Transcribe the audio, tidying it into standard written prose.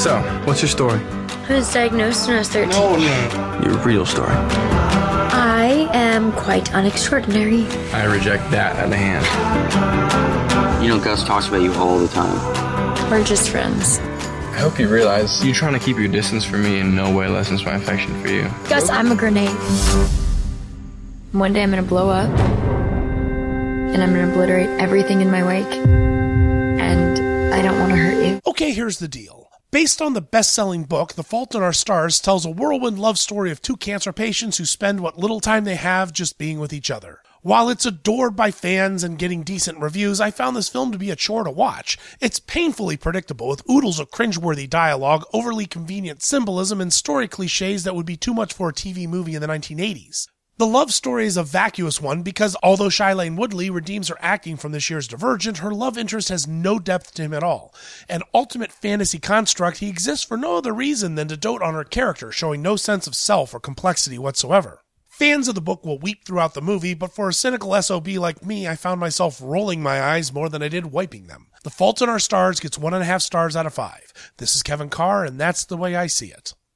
So, what's your story? I was diagnosed when I was 13. No. Your real story. I am quite unextraordinary. I reject that at the hand. You know, Gus talks about you all the time. We're just friends. I hope you realize you trying to keep your distance from me in no way lessens my affection for you. Gus, I'm a grenade. One day I'm gonna blow up. And I'm gonna obliterate everything in my wake. And I don't want to hurt you. Okay, here's the deal. Based on the best-selling book, The Fault in Our Stars tells a whirlwind love story of two cancer patients who spend what little time they have just being with each other. While it's adored by fans and getting decent reviews, I found this film to be a chore to watch. It's painfully predictable, with oodles of cringeworthy dialogue, overly convenient symbolism, and story cliches that would be too much for a TV movie in the 1980s. The love story is a vacuous one because although Shailene Woodley redeems her acting from this year's Divergent, her love interest has no depth to him at all. An ultimate fantasy construct, he exists for no other reason than to dote on her character, showing no sense of self or complexity whatsoever. Fans of the book will weep throughout the movie, but for a cynical SOB like me, I found myself rolling my eyes more than I did wiping them. The Fault in Our Stars gets 1.5 stars out of 5. This is Kevin Carr, and that's the way I see it.